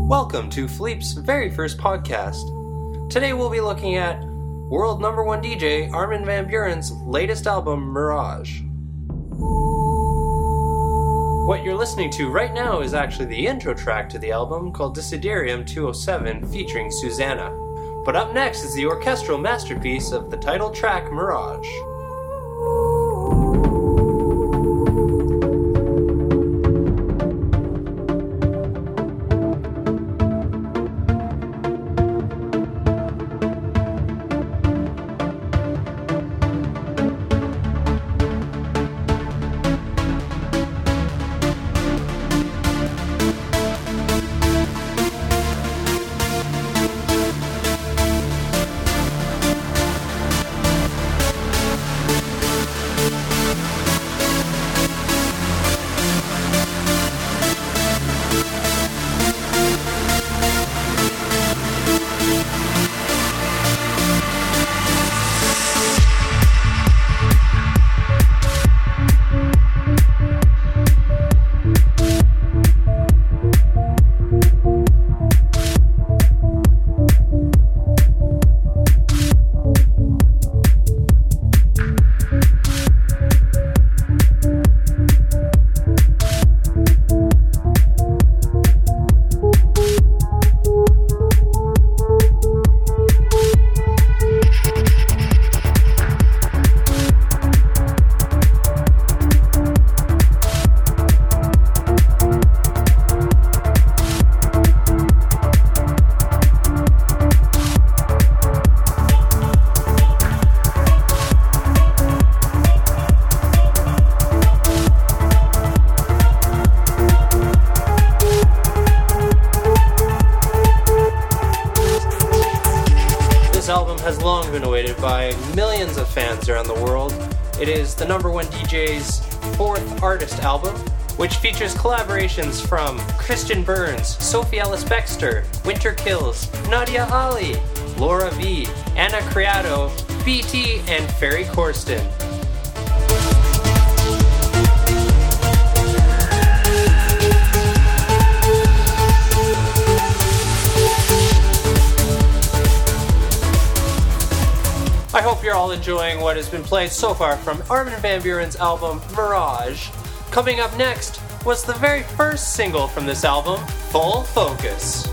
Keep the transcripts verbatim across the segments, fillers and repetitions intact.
Welcome to Philippe's very first podcast. Today we'll be looking at world number one D J Armin van Buuren's latest album, Mirage. What you're listening to right now is actually the intro track to the album called Desiderium two oh seven featuring Susanna. But up next is the orchestral masterpiece of the title track, Mirage. Has long been awaited by millions of fans around the world. It is the number one D J's fourth artist album, which features collaborations from Christian Burns, Sophie Ellis-Bextor, Winter Kills, Nadia Ali, Laura V, Anna Criado, B T, and Ferry Corsten. I hope you're all enjoying what has been played so far from Armin van Buuren's album, Mirage. Coming up next was the very first single from this album, Full Focus.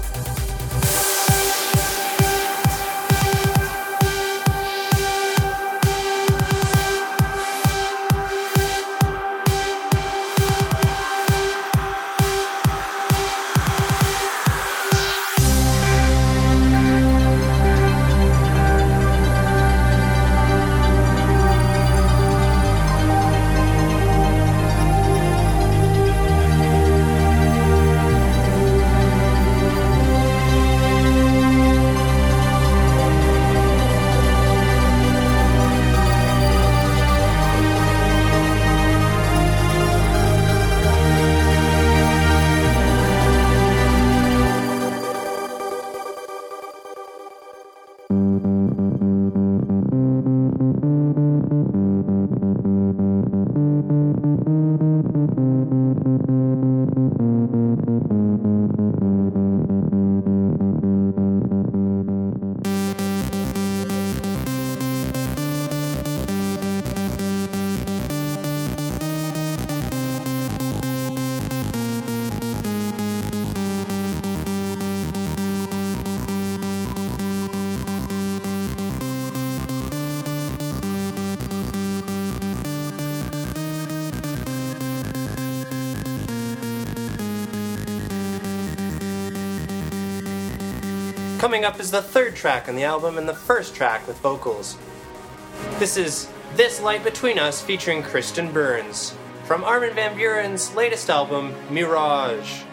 Coming up is the third track on the album and the first track with vocals. This is This Light Between Us featuring Christian Burns from Armin van Buuren's latest album, Mirage.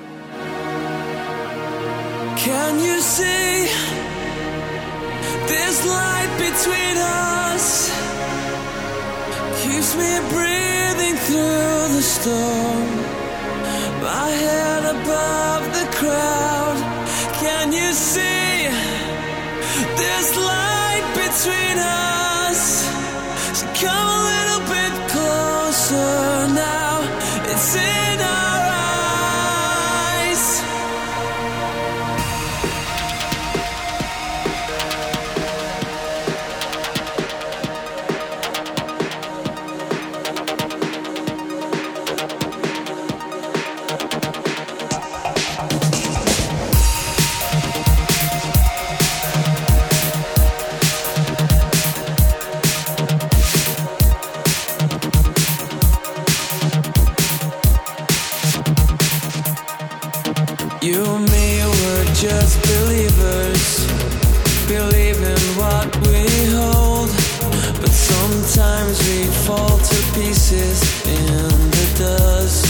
Can you see this light between us? Keeps me breathing through the storm. My head above the crowd. Can you see this light between us? So come a little bit closer now. It's in our eyes. just believers, believe in what we hold, but sometimes we fall to pieces in the dust.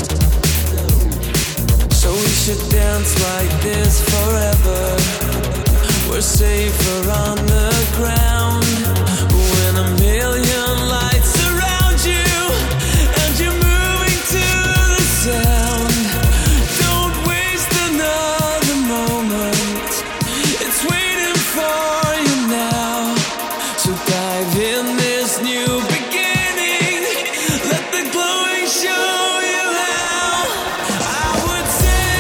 So we should dance like this forever. We're safer on the ground when a million lights surround you and you're moving to the sound. Don't waste another moment, it's waiting for you now. So dive in this new beginning, let the glowing show you how. I would say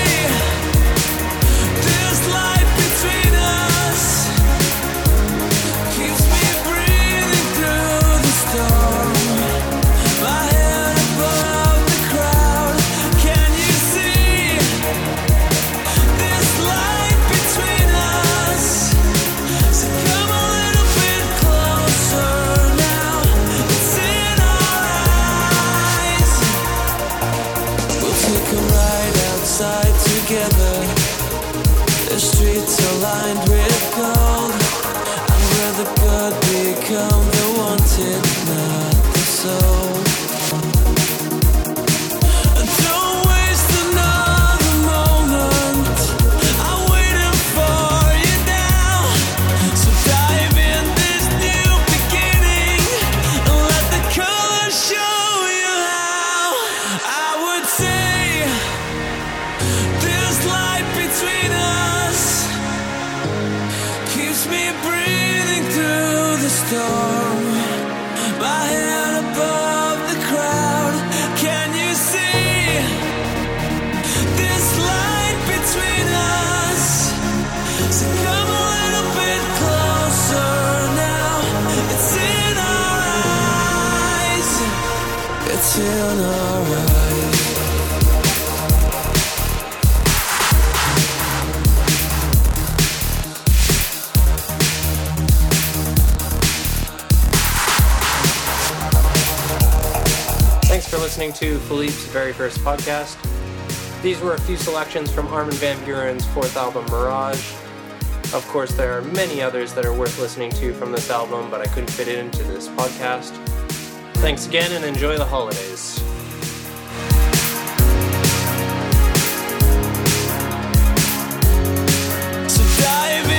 this light between us keeps me breathing through the storm. My head above the crowd, can you see this light between us? So come a little bit closer now, it's in our eyes. We'll take a ride outside together. The streets are lined with gold, and where the good become the wanted, not the soul. Don't waste another moment, I'm waiting for you now. So dive in this new beginning and let the colors show you how. I would say this light between us keeps me breathing through the storm. My head above the crowd, can you see this light between us? So come a little bit closer now, it's in our eyes, it's in our eyes. Thanks for listening to Philippe's very first podcast. These were a few selections from Armin van Buuren's fourth album, Mirage. Of course, there are many others that are worth listening to from this album, but I couldn't fit it into this podcast. Thanks again and enjoy the holidays. So dive